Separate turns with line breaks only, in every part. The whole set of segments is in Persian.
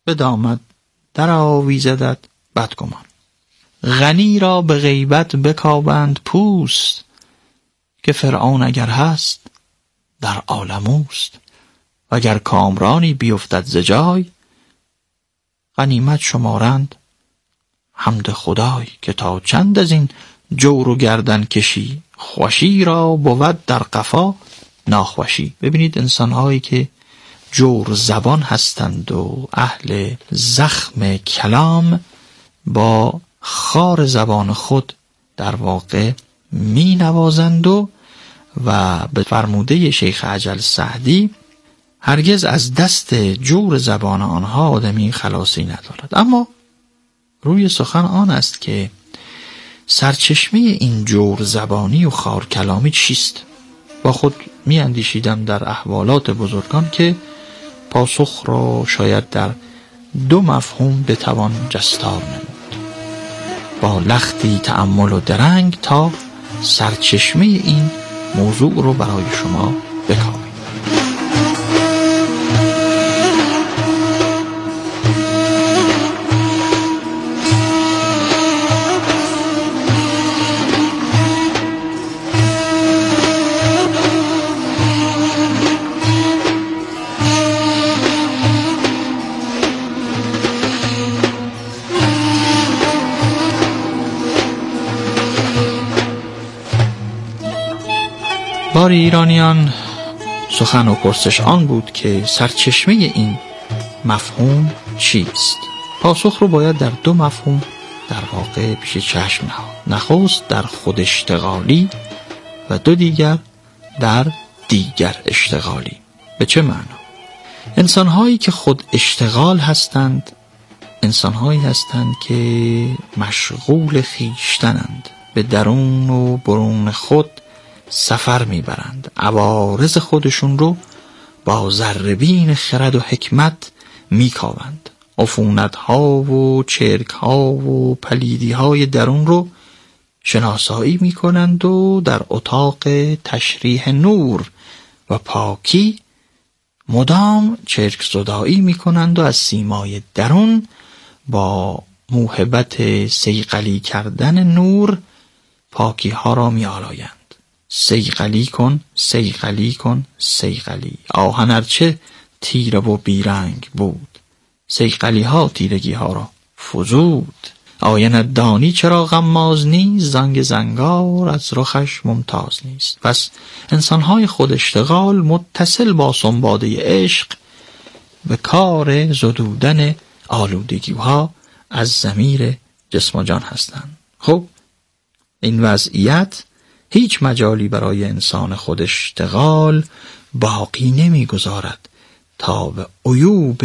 به دامت در آویزدت بدگمان. غنی را به غیبت بکابند پوست، که فرعون اگر هست در عالم اوست. وگر کامرانی بیفتد ز جای، غنیمت شمارند حمد خدای. که تا چند از این جور و گردن کشی، خوشی را بود در قفا ناخوشی. ببینید انسانهایی که جور زبان هستند و اهل زخم کلام، با خار زبان خود در واقع می نوازند و به فرموده شیخ عجل سعدی هرگز از دست جور زبان آنها آدمی خلاصی ندارد. اما روی سخن آن است که سرچشمه این جور زبانی و خار کلامی چیست؟ با خود می اندیشیدم در احوالات بزرگان که پاسخ را شاید در دو مفهوم بتوان جستار نمود. با لختی تأمل و درنگ تا سرچشمه این موضوع رو برای شما بکاویم. بار ایرانیان سخن و پرسش آن بود که سرچشمه این مفهوم چیست؟ پاسخ رو باید در دو مفهوم در واقع پیش چشم نهاد. نخست در خود اشتغالی و دو دیگر در دیگر اشتغالی. به چه معنا؟ انسانهایی که خود اشتغال هستند، انسانهایی هستند که مشغول خویشتنند، به درون و برون خود سفر میبرند، عوارض خودشون رو با ذره‌بین خرد و حکمت میکاوند، عفونت‌ها و چرک‌ها و پلیدی‌های درون رو شناسایی میکنند و در اتاق تشریح نور و پاکی مدام چرک زدایی میکنند و از سیمای درون با موهبت صیقلی کردن نور پاکی ها را میآلایند. صیقلی کن، صیقلی کن، صیقلی. آهن ارچه تیره و بیرنگ بود، صیقلی ها تیرگی ها را فزود. آینت دانی چرا غماز نیست، زنگ زنگار از رخش ممتاز نیست. پس انسانهای خود اشتغال متصل با سنباده عشق به کار زدودن آلودگی ها از ضمیر جسم و جان هستند. خب این وضعیت هیچ مجالی برای انسان خود اشتغال باقی نمیگذارد تا به عیوب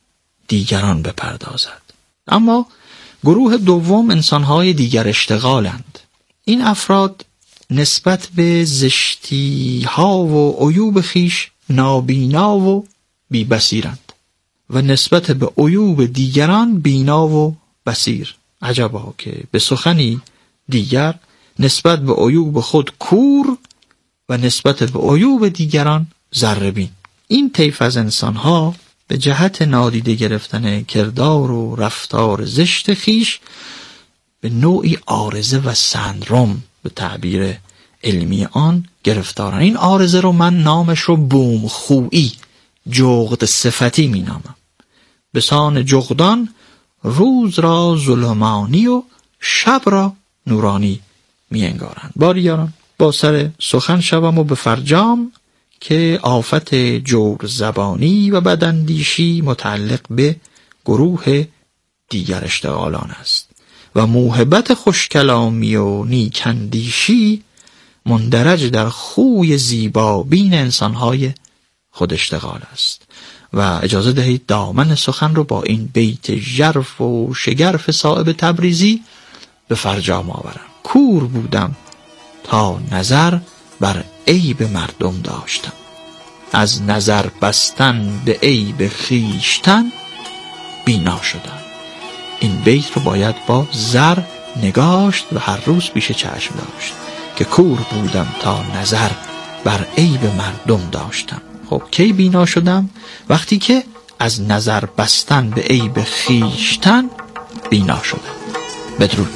دیگران بپردازد. اما گروه دوم انسانهای دیگر اشتغالند. این افراد نسبت به زشتی ها و عیوب خیش نابینا و بی‌بصیرند و نسبت به عیوب دیگران بینا و بصیر. عجبا که به سخنی دیگر نسبت به عیوب خود کور و نسبت به عیوب دیگران ذره‌بین. این طیف از انسانها به جهت نادیده گرفتن کردار و رفتار زشت خیش به نوعی عارضه و سندروم به تعبیر علمی آن گرفتارن. این عارضه رو من نامش رو بوم خویی، جغد صفتی می نامم. به سان جغدان روز را ظلمانی و شب را نورانی می انگارند. باری یاران با سر سخن شوم و به فرجام که آفت جور زبانی و بداندیشی متعلق به گروه دیگر اشتغالان است و موهبت خوشکلامی و نیکندیشی مندرج در خوی زیبا بین انسانهای خود اشتغال است. و اجازه دهید دامن سخن رو با این بیت ژرف و شگرف صائب تبریزی به فرجام آورم. کور بودم تا نظر بر عیب مردم داشتم، از نظر بستن به عیب خویشتن بینا شدم. این بیت رو باید با زر نگاشت و هر روز پیش چشم داشت که کور بودم تا نظر بر عیب مردم داشتم. خب کی بینا شدم؟ وقتی که از نظر بستن به عیب خویشتن بینا شدم. بدرود.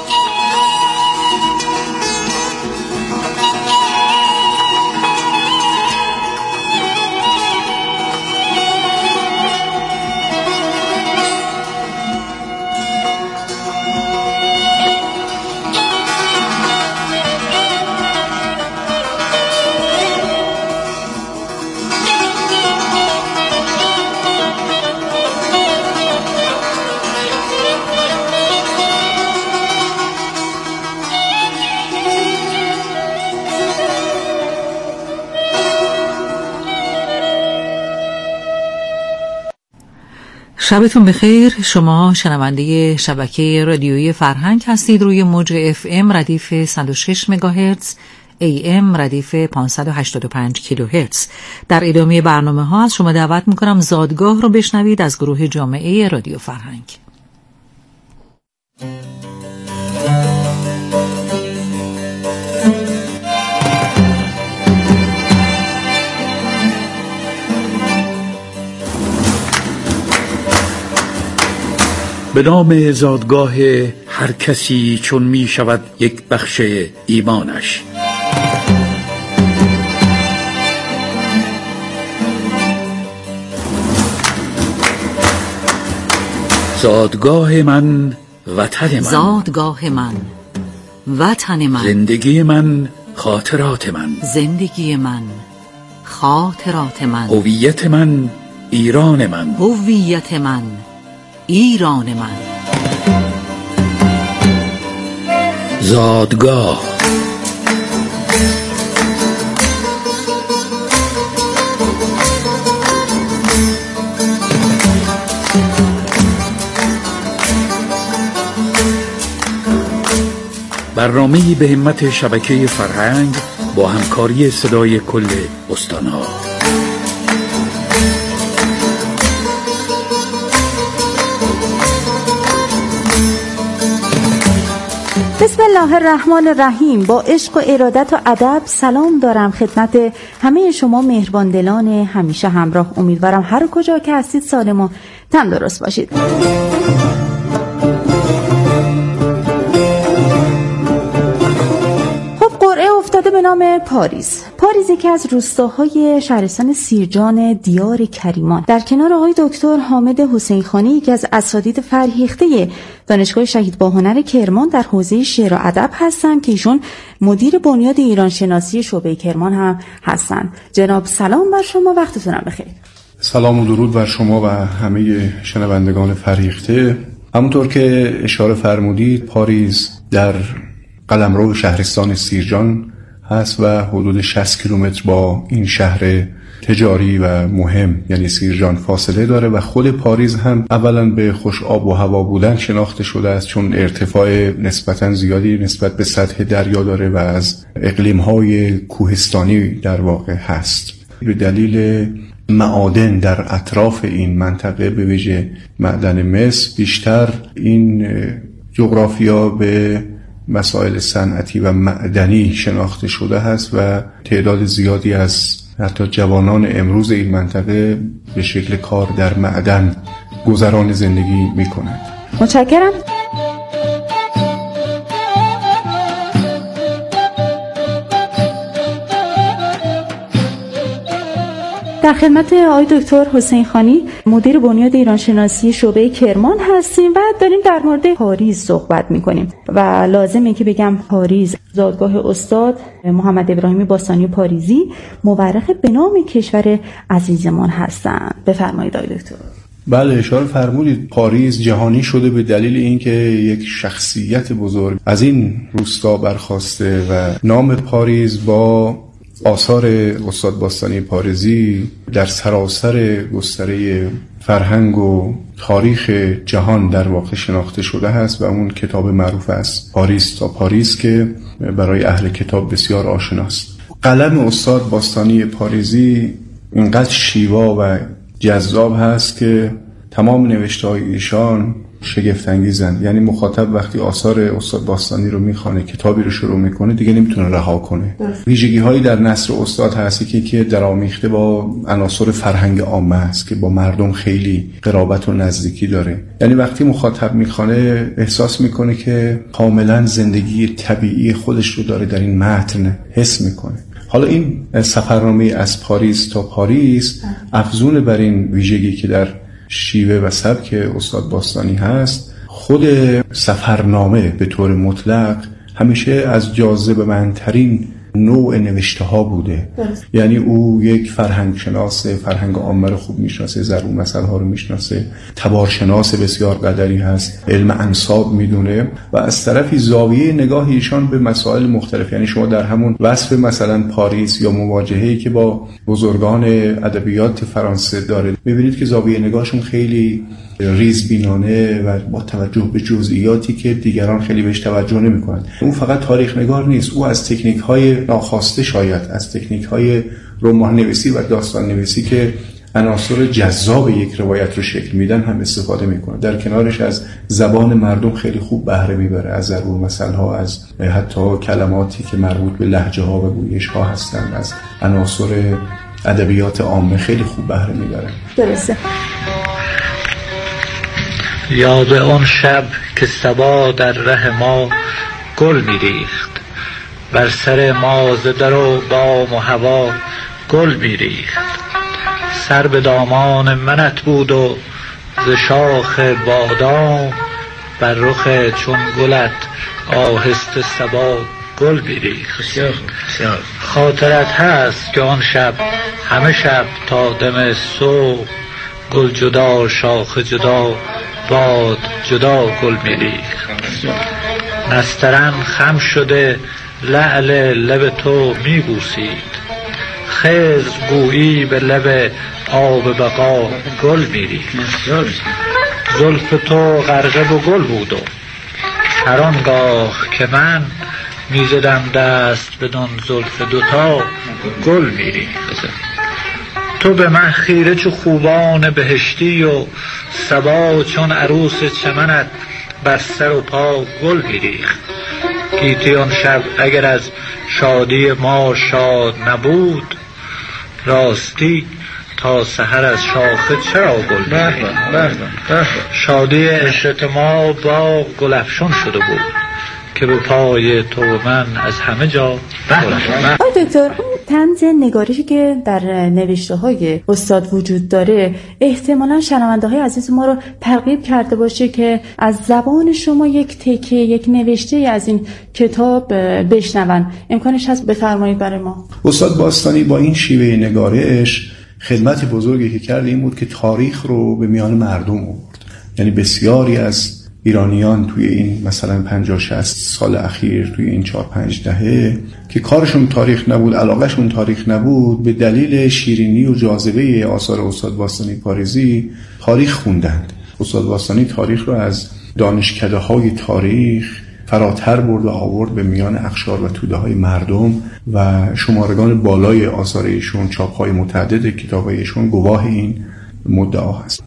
شبتون بخیر. شما شنونده شبکه رادیویی فرهنگ هستید. روی موج FM ردیف 106 مگاهرتز، AM ردیف 585 کیلوهرتز. در ادامه برنامه ها از شما دعوت میکنم زادگاه رو بشنوید از گروه جامعه رادیو فرهنگ.
به نام زادگاه هر کسی چون می شود یک بخش ایمانش. زادگاه من وطن من،
زادگاه من وطن من،
زندگی من خاطرات من،
زندگی من خاطرات من،
هویت من ایران من،
هویت من ایران من.
زادگاه. برنامه‌ای به همت شبکه فرهنگ با همکاری صدای کل استان‌ها.
بسم الله الرحمن الرحیم. با عشق و ارادت و ادب سلام دارم خدمت همه شما مهربان دلان همیشه همراه. امیدوارم هر کجا که هستید سالم و تندرست باشید. افتاده به نام پاریس. پاریز یکی از روستاهای شهرستان سیرجان دیار کریمان در کنار آقای دکتر حامد حسین خانی، یکی از اساتید فرهیخته دانشگاه شهید باهنر کرمان در حوزه شعر و ادب هستند که ایشون مدیر بنیاد ایران شناسی شعبه کرمان هم هستند. جناب سلام بر شما، وقتتون بخیر.
سلام و درود بر شما و همه شنوندگان فرهیخته. همونطور که اشاره فرمودید، پاریز در قلمرو شهرستان سیرجان هست و حدود 60 کیلومتر با این شهر تجاری و مهم یعنی سیرجان فاصله داره و خود پاریز هم اولا به خوش آب و هوا بودن شناخته شده است، چون ارتفاع نسبتا زیادی نسبت به سطح دریا داره و از اقلیم‌های کوهستانی در واقع هست. به دلیل معادن در اطراف این منطقه به ویژه معدن مس، بیشتر این جغرافیا به مسائل صنعتی و معدنی شناخته شده است و تعداد زیادی از حتی جوانان امروز این منطقه به شکل کار در معدن گذران زندگی می کنند.
متشکرم. در خدمت آقای دکتر حسین خانی، مدیر بنیاد ایران شناسی شعبه کرمان هستیم و داریم در مورد پاریز صحبت میکنیم و لازمه که بگم پاریز زادگاه استاد محمد ابراهیمی باستانی پاریزی مورخ به نام کشور عزیزمان هستند. بفرمایید آقای دکتر.
بله، اشاره فرمودید. پاریز جهانی شده به دلیل اینکه یک شخصیت بزرگ از این روستا برخاسته و نام پاریز با آثار استاد باستانی پاریزی در سراسر گستره فرهنگ و تاریخ جهان در واقع شناخته شده است و اون کتاب معروف است پاریس تا پاریس که برای اهل کتاب بسیار آشناست. قلم استاد باستانی پاریزی اینقدر شیوا و جذاب هست که تمام نوشته‌های ایشان شگفت‌انگیزن. یعنی مخاطب وقتی آثار استاد باستانی رو میخونه، کتابی رو شروع میکنه، دیگه نمیتونه رها کنه. ویژگی‌هایی در نثر استاد هستی که درآمیخته با عناصر فرهنگ عامه است که با مردم خیلی قرابت و نزدیکی داره. یعنی وقتی مخاطب میخونه احساس میکنه که کاملا زندگی طبیعی خودش رو داره در این متن حس میکنه. حالا این سفرنامه از پاریس تا پاریس افزون بر این ویژگی که در شیوه و سبک استاد باستانی هست، خود سفرنامه به طور مطلق همیشه از جاذبه‌مندترین نوع نوشته ها بوده. یعنی او یک فرهنگ شناس، فرهنگ عامه رو خوب میشناسه، ضرب المثل ها رو میشناسه، تبارشناس بسیار قدری هست، علم انساب میدونه و از طرفی زاویه نگاه ایشان به مسائل مختلف. یعنی شما در همون وصف مثلا پاریس یا مواجهه‌ای که با بزرگان ادبیات فرانسه داره میبینید که زاویه نگاهشون خیلی ریزبینانه و با توجه به جزئیاتی که دیگران خیلی بهش توجه نمی‌کنند. اون فقط تاریخ نگار نیست، او از تکنیک‌های ناخواسته، شاید از تکنیک‌های رمان نویسی و داستان نویسی که عناصر جذاب یک روایت رو شکل میدن هم استفاده میکنه. در کنارش از زبان مردم خیلی خوب بهره میبره، از ضرب المثل‌ها، از حتی کلماتی که مربوط به لهجه‌ها و گویش‌ها هستند، از عناصر ادبیات عامه خیلی خوب بهره میبره.
درسته.
یاد آن شب که صبا در ره ما گل میریخت، بر سر ما ز در و بام و هوا گل میریخت. سر به دامان منت بود و ز شاخ بادام، بر رخ چون گلت آهسته صبا گل میریخت. خاطرت هست که آن شب همه شب تا دم صبح، گل جدا شاخ جدا باد جدا گل میریخت. نسترن خم شده لعل لب تو میبوسید، خضر گویی به لب آب بقا گل میریخت. زلف تو غرقه و گل بود و هر آنگاه که من میزدم دست بدان زلف دوتا گل میریخت. تو به من خیره چو خوبان بهشتی و صبا چون عروس چمنت بر سر و پا گل میریخت. گیتی آن شب اگر از شادی ما شاد نبود، راستی تا سحر از شاخه چرا گل میریخت. شادی عشرت ما با گل افشان شده بود، که به پای تو و من از همه جا
آقای دکتر، اون طنز نگارشی که در نوشته های استاد وجود داره احتمالاً شنونده های عزیز ما رو ترغیب کرده باشه که از زبان شما یک تکه، یک نوشته از این کتاب بشنون. امکانش هست بفرمایید برای ما.
استاد باستانی با این شیوه نگارش خدمت بزرگی که کرد این بود که تاریخ رو به میان مردم آورد. یعنی بسیاری از ایرانیان توی این مثلا 50-60 سال اخیر، توی این 4-5 دهه که کارشون تاریخ نبود، علاقهشون تاریخ نبود، به دلیل شیرینی و جاذبه آثار استاد باستانی پاریزی تاریخ خوندند. استاد باستانی تاریخ رو از دانشکده‌های تاریخ فراتر برد و آورد به میان اقشار و توده‌های مردم و شمارگان بالای آثار ایشون، چاپ‌های متعدد کتاب‌های ایشون گواه این مدعا هست.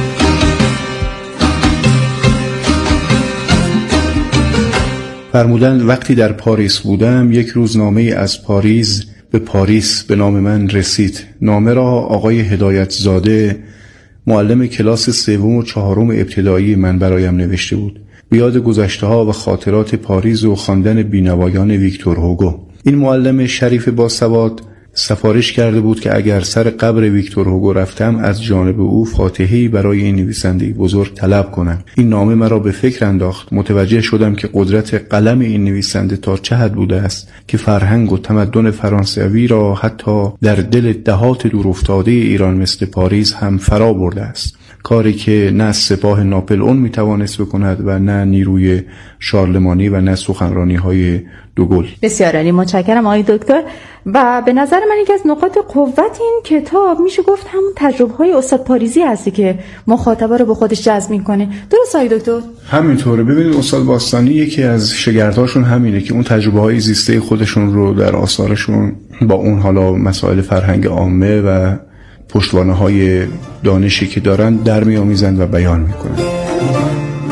فرمودند وقتی در پاریس بودم یک روزنامه از پاریس به نام من رسید. نامه را آقای هدایت زاده، معلم کلاس 3 و 4 ابتدایی من برایم نوشته بود. بیاد گذشته ها و خاطرات پاریس و خواندن بینوایان ویکتور هوگو. این معلم شریف باسواد سفارش کرده بود که اگر سر قبر ویکتور هوگو رفتم از جانب او فاتحه‌ای برای این نویسنده بزرگ طلب کنم. این نامه مرا به فکر انداخت. متوجه شدم که قدرت قلم این نویسنده تا چه حد بوده است که فرهنگ و تمدن فرانسوی را حتی در دل دهات دورافتاده ایران مثل پاریس هم فرا برده است. کاری که نه سپاه ناپل اون میتوانست بکند و نه نیروی شارلمانی و نه سخنرانی های دوگل.
بسیار عالی، متشکرم آقای دکتر. و به نظر من یکی از نقاط قوت این کتاب میشه گفت همون تجربه های استاد پاریزی هستی که مخاطبا رو به خودش جذب میکنه. درست آقای دکتر؟
همینطوره. ببینید استاد باستانی یکی از شگردهاشون همینه که اون تجربه های زیسته خودشون رو در آثارشون با اون حالا مسائل فرهنگ عامه و پشتوانه های دانشی که دارن در میآمیزند و بیان میکنن.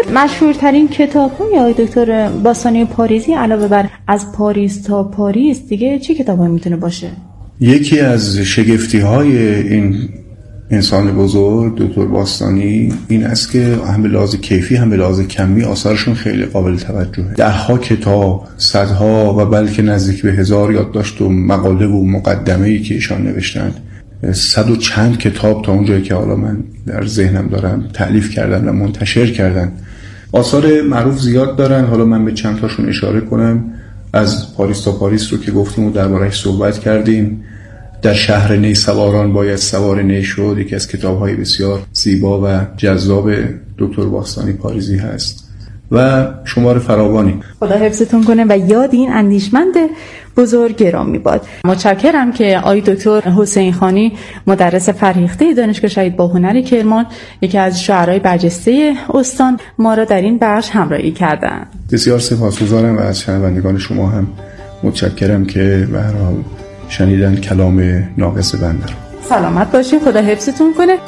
مشهورترین کتاب‌های آقای دکتر باستانی پاریزی علاوه بر از پاریس تا پاریس دیگه چه کتابی میتونه باشه؟
یکی از شگفتی‌های این انسان بزرگ دکتر باستانی این است که هم به لحاظ کیفی هم به لحاظ کمی آثارشون خیلی قابل توجهه. ده‌ها کتاب، صدها و بلکه نزدیک به 1000 یادداشت و مقاله و مقدمه‌ای که ایشان نوشتند، 100 و چند کتاب تا اونجایی که حالا من در ذهنم دارم تألیف کردن و منتشر کردن. آثار معروف زیاد دارن، حالا من به چند تاشون اشاره کنم. از پاریس تا پاریس رو که گفتیم و درباره‌اش صحبت کردیم. در شهر نی سواران باید سوار نی شد، یکی از کتاب‌های بسیار زیبا و جذاب دکتر باستانی پاریزی هست و شمار فراوانی.
خدا حفظتون کنه و یاد این اندیشمند بزرگ گرامی باد. متشکرم که آقای دکتر حسین خانی مدرس فرهیخته دانشگاه شهید باهنر کرمان، یکی از شاعرای برجسته استان، ما را در این بخش همراهی کردند.
بسیار سپاسگزارم و از شنوندگان شما هم متشکرم که به هر حال شنیدن کلام ناقص بنده رو.
سلامت باشید، خدا حفظتون کنه.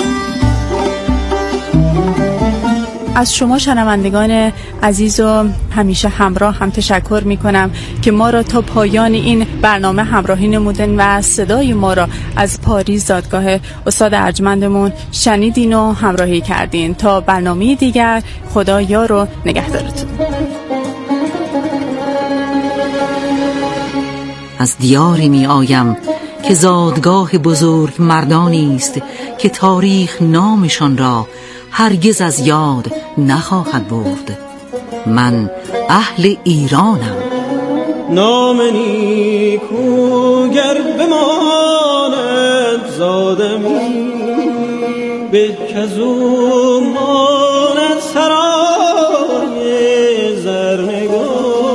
از شما شنوندگان عزیز و همیشه همراه هم تشکر می کنم که ما را تا پایان این برنامه همراهی نمودن و صدای ما را از پاریس دادگاه استاد ارجمندمون شنیدین و همراهی کردین. تا برنامه دیگر، خدا یار و نگهدارتون.
از دیاری می آیم که زادگاه بزرگ مردانی است که تاریخ نامشان را هرگز از یاد نخواهد برد. من اهل ایرانم.
نام نیکو گر بماند زادمی، به کزو ماند سرای زرنگار.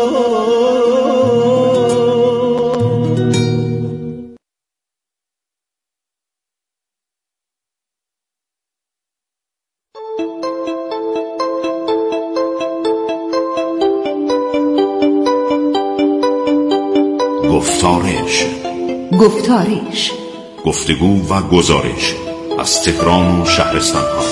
گفتارش گفتگو و گزارش از تهران و شهرستان‌ها.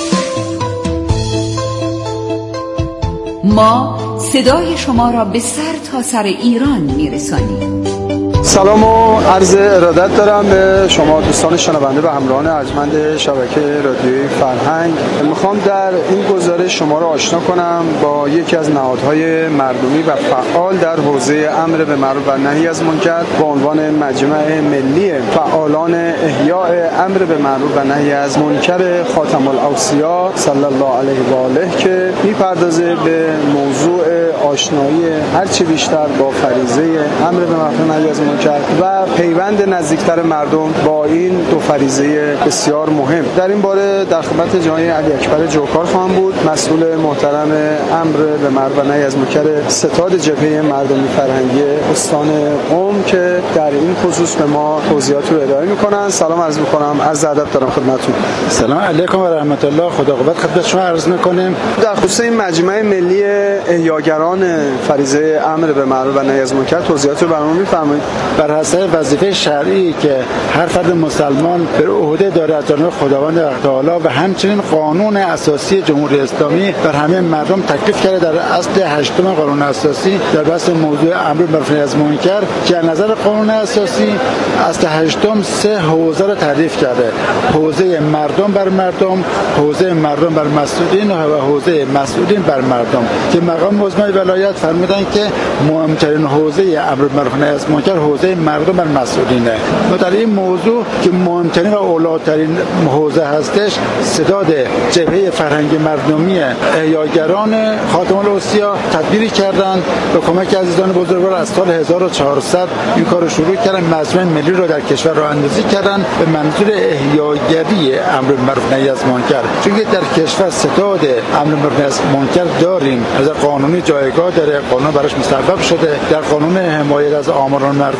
ما صدای شما را به سر تا سر ایران میرسانیم.
سلام و عرض ارادت دارم به شما دوستان شنونده و همراهان ارجمند شبکه رادیویی فرهنگ. میخوام در این گزارش شما را آشنا کنم با یکی از نهادهای مردمی و فعال در حوزه امر به معروف و نهی از منکر با عنوان مجمع ملی فعالان احیاء امر به معروف و نهی از منکر خاتم الاوصیا صلی الله علیه و آله که میپردازه به موضوع آشنایی هرچی بیشتر با فریضه امر به معروف و نهی از منکر و پیوند نزدیکتر مردم با این دو فریضه بسیار مهم. در این باره در خدمت جناب علی اکبر جوکار خواهم بود، مسئول محترم امر به معروف و نهی از منکر ستاد جبهه مردمی فرهنگی استان قم که در این خصوص به ما توضیحات رو ارائه میکنن. سلام عرض میکنم، عرض ادب دارم خدمتتون.
سلام علیکم و رحمت الله. خدا قوت خدمت شما عرض میکنیم.
در خصوص این مجمع ملی احیاگران فریضه امر به معروف و نهی از منکر توضیحات رو برام میفرمایید؟
بر حسب وظیفه شرعی که هر فرد مسلمان بر عهده داره از جانب خداوند تعالی و همچنین قانون اساسی جمهوری اسلامی بر همه مردم تکلیف کرده در اصل 8 قانون اساسی در بحث موضوع امر به معروف و نهی از منکر که از نظر قانون اساسی اصل 8 سه حوزه را تعریف کرده: حوزه مردم بر مردم، حوزه مردم بر مسئولین و حوزه مسئولین بر مردم که مقام مجمع ولایت فرمودن که مهمترین حوزه امر به معروف و نهی از منکر حوزه مردم بر مسئولینه. و در این موضوع که مهمترین و اولاترین حوزه هستش، ستاد جبهه فرهنگ مردمی احیاگران خاتم الاوصیا تدبیری کردن به کمک عزیزان بزرگوار. از سال 1400 این کار رو شروع کردن، مجمع ملی رو در کشور راه اندازی کردن به منظور احیاگری امر به معروف و نهی از منکر. چون در کشور ستاد امر به معروف و نهی از منکر داریم، از قانونی جایگاه داره، قانون براش مصوب شده، در قانون حمایت از آمران معروف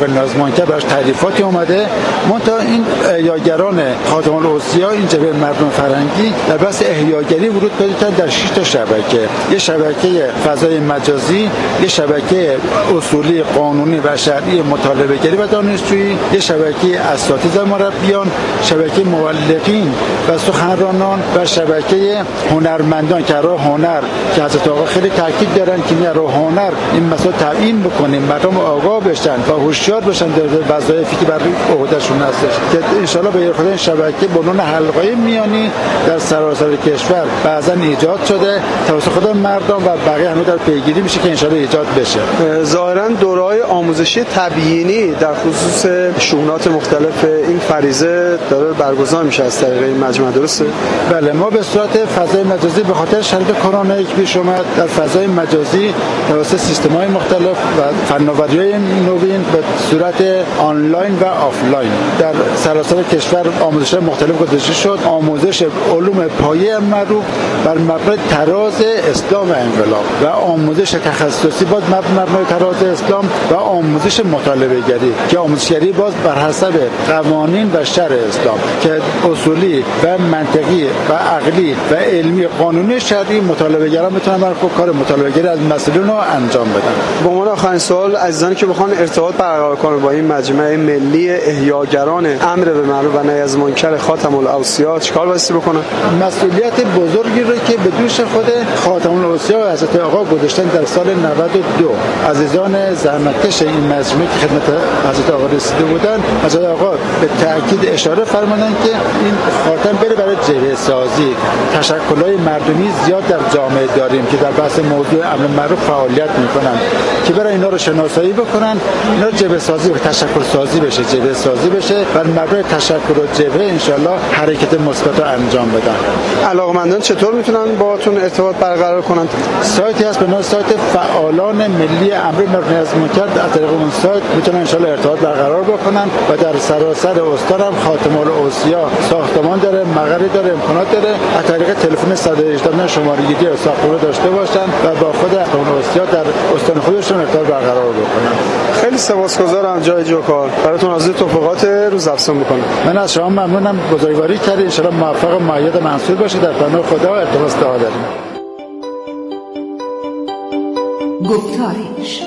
طریق نیازمندتر براش تعریفاتی اومده. منتها این احیاگران خاتم الاوصیا، این جبهه مردم فرهنگی در بحث احیاگری ورود پیدا کردن در 6 تا شبکه. یه شبکه فضای مجازی، یه شبکه اصولی قانونی و شرعی مطالبه‌گری و دانشجویی، یه شبکه اساتید و مربیان، شبکه مولقین و سخنرانان و شبکه هنرمندان که راه هنر که حضرت آقا خیلی تاکید دارن که این راه هنر این مسائل تبیین بکنیم، مردم آگاه بشن و هوشیار بشن در وظایفی که برای عهدهشون هستش، که ان شاء الله به خاطر این شبکه به عنوان حلقه میانی در سراسر کشور بعضا ایجاد شده توسط خود مردم و بقیه هنوز در پیگیری میشه که ان شاء الله ایجاد بشه.
ظاهرا دوره‌های آموزشی تبیینی در خصوص شؤونات مختلف این فریضه داره برگزار میشه از طریق این مجمع، درسته؟
بله، ما به صورت فضای مجازی به خاطر شرایط کرونا یک پیش اومد در فضای مجازی توسط سیستم‌های مختلف و فناوری‌های نوین به صورت آنلاین و آفلاین در سراسر کشور آموزش مختلف گذاشته شد. آموزش علوم پایه معروف بر مبنای تراز اسلام انقلاب و آموزش تخصصی باز بر مبنای تراز اسلام و آموزش مطالبه‌گری که آموزشگری باز بر حسب قوانین و شرع اسلام که اصولی و منطقی و عقلی و علمی قانونی شرعی مطالبه‌گران میتونن بر کار مطالبه‌گری از مسئولین رو انجام بدن.
به عنوان آخرین سوال، عزیزانی که بخوان ارتباط برقرار کنن با این مجمع ملی احیاگران امر به معروف و نهی از منکر خاتم الاوصیا چیکار بایستی بکنن؟
مسئولیت بزرگی رو که به دوش خود خاتم الاوصیا و حضرت آقا گذاشتن در سال 92. عزیزان زحمتکش این مجمع که خدمت حضرت آقا رسیده بودن، حضرت آقا به تاکید اشاره فرمودن که این خاتم بره برای جبهه سازی. تشکل‌های مردمی زیاد در جامعه داریم که در بحث موضوع امر معروف فعالیت میکنن که برای اینا رو شناسایی بکنن، اینا رو جبهه سازی و تشکل سازی بشه، جبهه سازی بشه و مبنای تشکل و جبهه ان شاء الله حرکت مثبت رو انجام بدن.
علاقمندان چطور میتونن باهاتون ارتباط برقرار کنن؟
سایتی هست به نام سایت فعالان ملی امر به نهی از منکر. از طریق اون سایت میتونن ان شاء الله ارتباط برقرار بکنن و در سراسر استان هم خاتم الاوصیا ساختمان داره، مقری داره، امکانات داره. از طریق تلفن 118 شماره‌گیری ساختمان داشته باشن و با خود خاتم الاوصیا در استان خودشون ارتباط برقرار بکنن.
خیلی سپاسگزارم جای جوکار، براتون آرزوی توفیقات روزافزون میکنم.
من از شما ممنونم، بزرگواری کردید. ان شاء الله موفق و مؤید منصور باشید. در پناه خدا ارتباط داریم.
گفتارش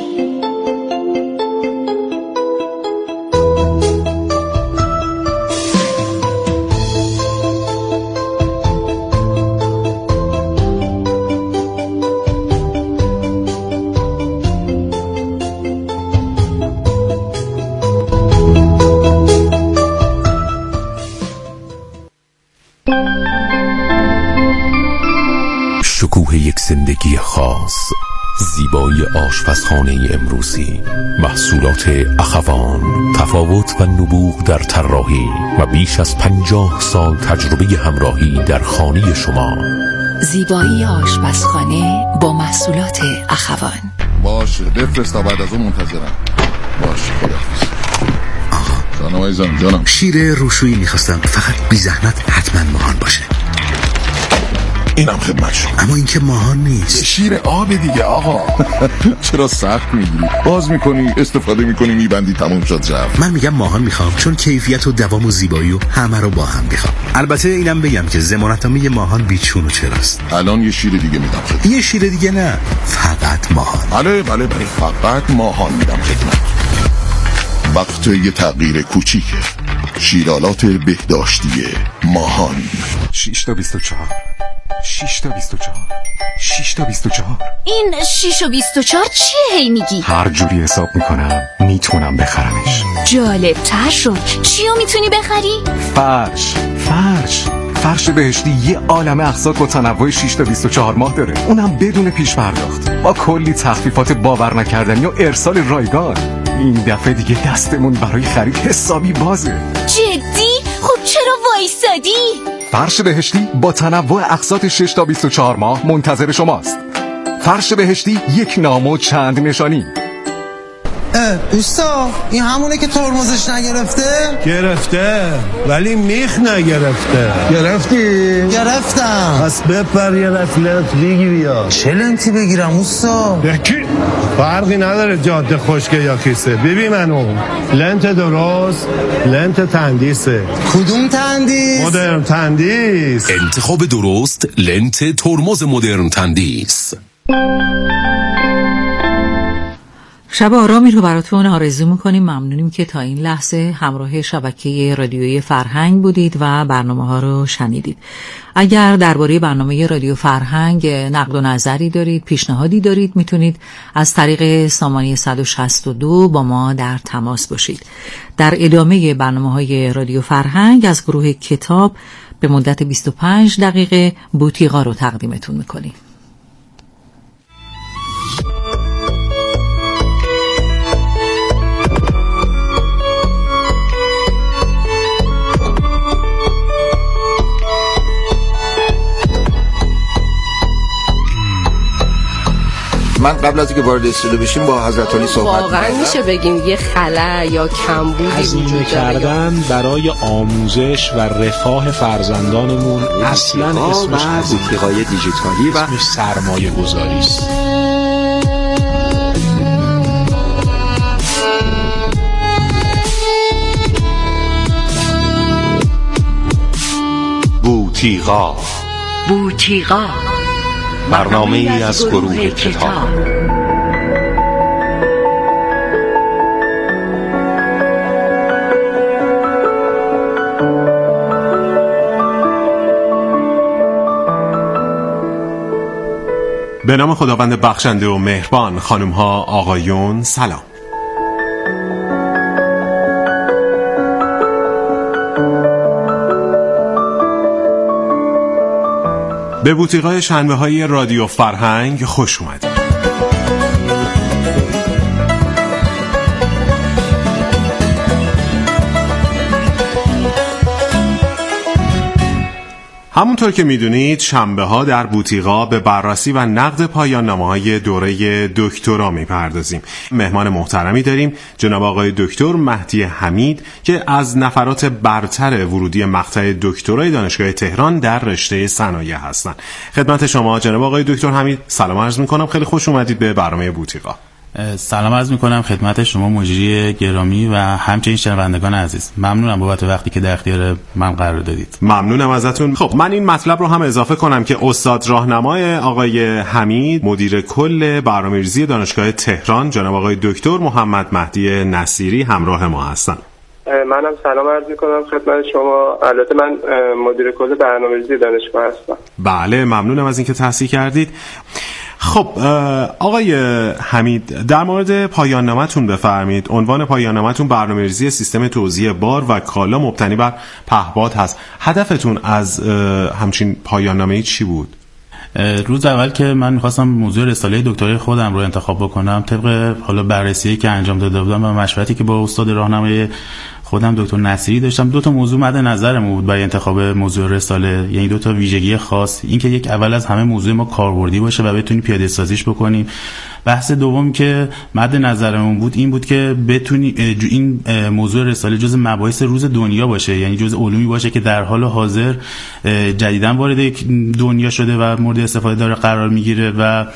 شکوه یک زندگی خاص، زیبایی آشپزخانه امروزی، محصولات اخوان، تفاوت و نبوغ در طراحی و بیش از 50 سال تجربه همراهی در خانه شما.
زیبایی آشپزخانه با محصولات اخوان.
باشه بفرست تا بعد از اون منتظرم. باشه خداحافظ. سلام عزیزم جانم.
شیر روشویی میخواستم، فقط بی زحمت حتما ماهان باشه.
اینم خدمت شما.
اما این که ماهان نیست،
شیر آب دیگه آقا. چرا سخت میگیری؟ باز میکنی، استفاده میکنی، میبندی، تموم شد جف.
من میگم ماهان میخوام، چون کیفیت و دوام و زیبایی و همه رو با هم میخوام. البته اینم بگم که ضمانتنامه ماهان بیچون و چراست.
الان یه شیر دیگه میدم خدمت.
یه شیر دیگه نه، فقط ماهان.
بله فقط ماهان میدم خدمت. وقت یه تغییر کوچیکه. شیرالات بهداشتی ماهان.
6 تا 24 6 تا 24 6 تا 24.
این 6 و 24 چیه هی میگی؟
هر جوری حساب میکنم میتونم بخرمش.
جالب تر شد. چیو میتونی بخری؟
فرش بهشتی یه عالمه اقساط با تنوع 6 تا 24 ماه داره، اونم بدون پیش پرداخت، با کلی تخفیفات باور نکردنی و ارسال رایگان. این دفعه دیگه دستمون برای خرید حسابی بازه.
جدی؟ خب چرا وایسادی؟
فرش بهشتی با تنوع اقساط 6 تا 24 ماه منتظر شماست. فرش بهشتی، یک نام و چند نشانی.
اوستا این همونه که ترمزش نگرفته؟
گرفته ولی میخ نگرفته.
گرفتم.
پس بپر یه رفلت بگیری. یا
چه لنتی بگیرم اوستا؟
بکی فرقی نداره جاده خشکه یا کیسه. ببین منو لنت درست لنت تندیسه.
کدوم تندیس؟
مدرن تندیس.
انتخاب درست لنت ترمز مدرن تندیس.
شب آرامی رو براتون آرزو میکنیم. ممنونیم که تا این لحظه همراه شبکه رادیویی فرهنگ بودید و برنامه ها رو شنیدید. اگر درباره برنامه رادیو فرهنگ نقد و نظری دارید، پیشنهادی دارید، میتونید از طریق سامانه 162 با ما در تماس باشید. در ادامه برنامه‌های رادیو فرهنگ از گروه کتاب به مدت 25 دقیقه بوتیقا رو تقدیمتون میکنیم.
من قبل از اینکه وارد استودیو بشیم با حضرت علی صحبت
واقعا میشه بگیم یه خلأ یا کمبودی وجود
کردن برای آموزش و رفاه فرزندانمون اصلا اسمش
بوتیقای دیجیتالی و
اسمش سرمایه گذاری است.
بوتیقا برنامه ای از گروه کتاب.
به نام خداوند بخشنده و مهربان. خانم ها آقایون سلام. به بوتیقای شنبه‌های رادیو فرهنگ خوش اومدید. همونطور که میدونید شنبه ها در بوتیقا به بررسی و نقد پایان نامه‌های دوره دکترا میپردازیم. مهمان محترمی داریم، جناب آقای دکتر مهدی حمید که از نفرات برتر ورودی مقطع دکترای دانشگاه تهران در رشته صنایع هستند. خدمت شما جناب آقای دکتر حمید سلام عرض میکنم. خیلی خوش اومدید به برنامه بوتیقا.
سلام عرض میکنم خدمت شما مجری گرامی و همچنین شنوندگان عزیز. ممنونم بابت وقتی که در اختیار من قرار دادید.
ممنونم ازتون. خب من این مطلب رو هم اضافه کنم که استاد راهنمای آقای حمید مدیر کل برنامه‌ریزی دانشگاه تهران جناب آقای دکتر محمد مهدی نصیری همراه ما هستن.
منم سلام عرض میکنم خدمت شما. البته من مدیر کل برنامه‌ریزی دانشگاه هستم.
بله ممنونم از اینکه تصحیح کردید. خب آقای حمید در مورد پایان نامه‌تون بفرمایید. عنوان پایان نامه‌تون برنامه‌ریزی سیستم توزیع بار و کالا مبتنی بر پهپاد هست. هدفتون از همچین پایان نامه‌ای چی بود؟
روز اول که من می‌خواستم موضوع رساله دکترای خودم رو انتخاب بکنم طبق حالا بررسی که انجام داده بودم و مشورتی که با استاد راهنمای خودم دکتر نصیری داشتم، دو تا موضوع مد نظرم بود برای انتخاب موضوع رساله، یعنی دو تا ویژگی خاص. این که یک اول از همه موضوع ما کاربردی باشه و بتونیم پیاده سازیش بکنیم. بحث دوم که مد نظرمون بود این بود که بتونی این موضوع رساله جز مباحث روز دنیا باشه، یعنی جز علومی باشه که در حال حاضر جدیداً وارد دنیا شده و مورد استفاده داره قرار میگیره و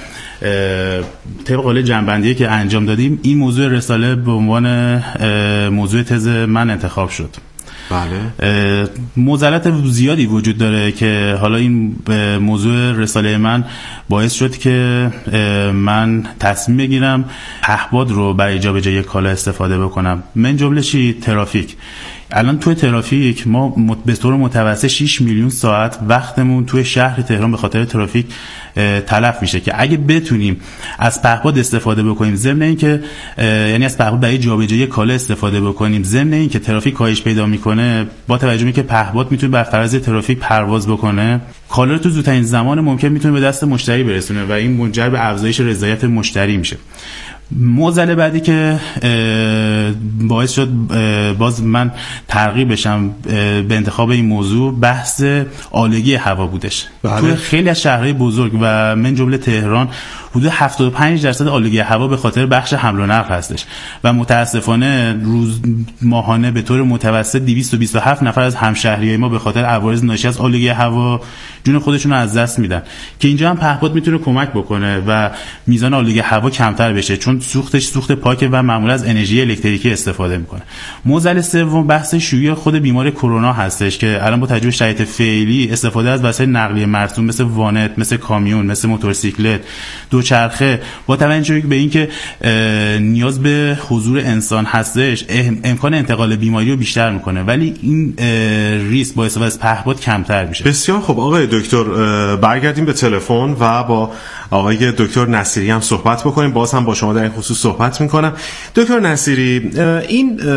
طبق قول جنبندی که انجام دادیم این موضوع رساله به عنوان موضوع تز من انتخاب شد.
بله.
معضلات زیادی وجود داره که حالا این موضوع رساله من باعث شد که من تصمیم بگیرم پهپاد رو برای جابجایی کالا استفاده بکنم. من جمله چی؟ ترافیک. الان توی ترافیک ما به طور متوسط 6 میلیون ساعت وقتمون توی شهر تهران به خاطر ترافیک تلف میشه که اگه بتونیم از پهپاد استفاده بکنیم ضمن اینکه یعنی از پهپاد برای جابجایی کالا استفاده بکنیم ضمن اینکه ترافیک کاهش پیدا میکنه، با توجه به اینکه پهپاد میتونه بر فراز ترافیک پرواز بکنه، کالا رو تو زودترین زمان ممکن میتونه به دست مشتری برسونه و این منجر به افزایش رضایت مشتری میشه. معضل بعدی که باعث شد باز من ترغیب بشم به انتخاب این موضوع بحث آلودگی هوا بودش. توی خیلی از شهرهای بزرگ و من جمله تهران حدود 75% آلودگی هوا به خاطر بخش حمل و نقل هستش و متاسفانه روز ماهانه به طور متوسط 227 نفر از همشهریای ما به خاطر عوارض ناشی از آلودگی هوا جون خودشون رو از دست میدن که اینجا هم پهپاد میتونه کمک بکنه و میزان آلودگی هوا کمتر بشه، چون سوختش سوخت پاکه و معمولا از انرژی الکتریکی استفاده میکنه. معضل سوم بحث شیوع خود بیماری کرونا هستش که الان با توجه به شرایط فعلی استفاده از وسایل نقلیه مرسوم مثل وانت، مثل کامیون، مثل موتورسیکلت، دوچرخه با توجه به اینکه نیاز به حضور انسان هستش امکان انتقال بیماری رو بیشتر میکنه، ولی این ریسک با استفاده از پهپاد کمتر میشه.
بسیار خب آقای دکتر، برگردیم به تلفن و با آقای دکتر نصیری هم صحبت بکنیم. باز هم با شما در این خصوص صحبت میکنم. دکتر نصیری، این